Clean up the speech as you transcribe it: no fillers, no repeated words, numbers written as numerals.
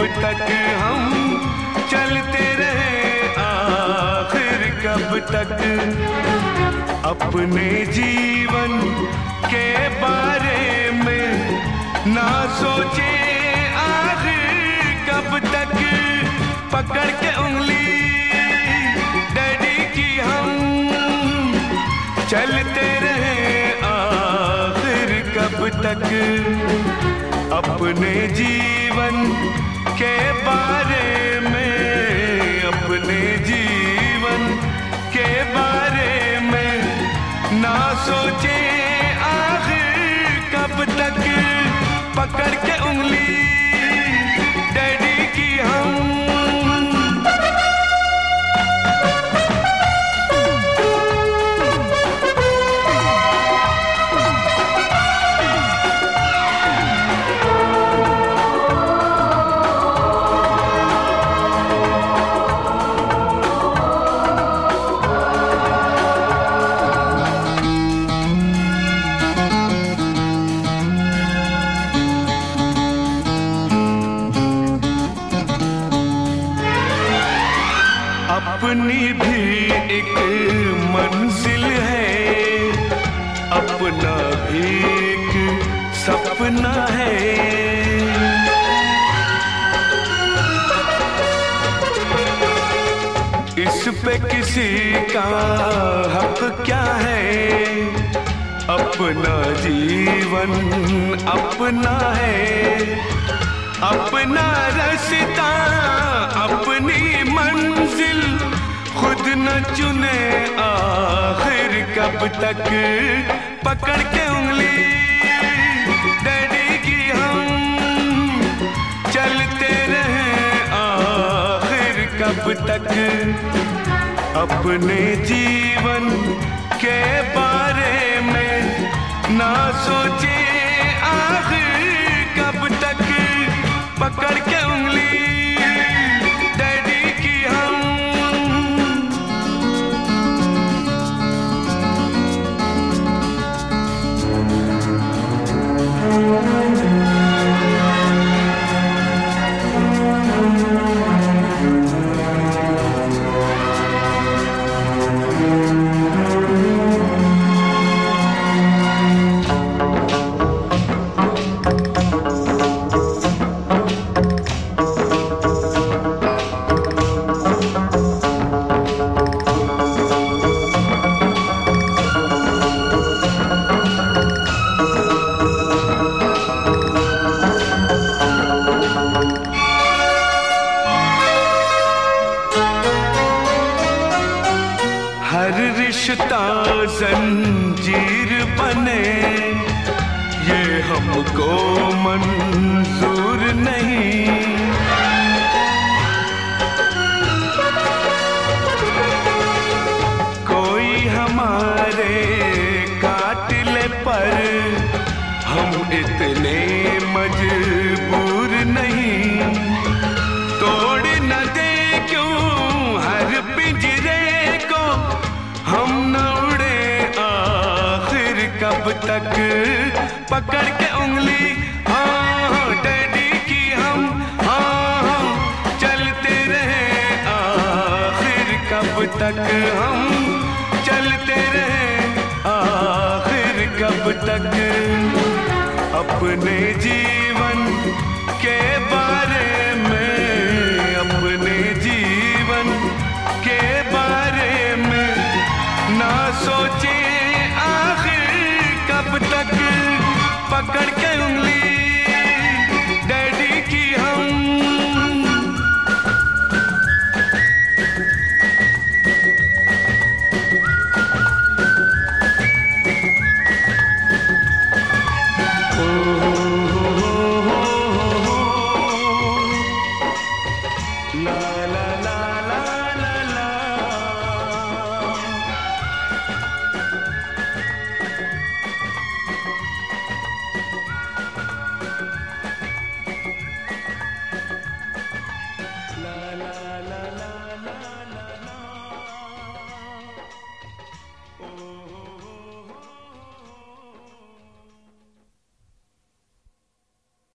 तक हम चलते रहे, आखिर कब तक। अपने जीवन के बारे में ना सोचे, आखिर कब तक। पकड़ के उंगली डैडी की हम चलते रहे, आखिर कब तक। अपने जीवन के बारे में, अपने जीवन के बारे में ना सोचे, आखिर कब तक। पकड़ के उंगली डैडी की हम अपनी भी एक मंजिल है, अपना भी एक सपना है। इस पे किसी का हक क्या है, अपना जीवन अपना है। अपना रास्ता अपनी मंजिल खुद न चुने, आखिर कब तक। पकड़ के उंगली डैडी की हम चलते रहे, आखिर कब तक। अपने जीवन के बारे में ना सोचे, आखिर कब तक। पकड़ के उंगली डैडी की हम हर रिश्ता जंजीर बने, ये हमको मंजूर नहीं। कोई हमारे कातिल पर हम इतने मजबूर नहीं। तोड़ न दे क्यों हर पिंजरे को, हम न उड़े आखिर कब तक। पकड़ के उंगली हाँ डैडी की हम, हाँ चलते रहे, आखिर कब तक। हम चलते रहे, आखिर कब तक। अपने जीवन के बारे में, अपने जीवन के बारे में ना सोचे, आखिर कब तक। पकड़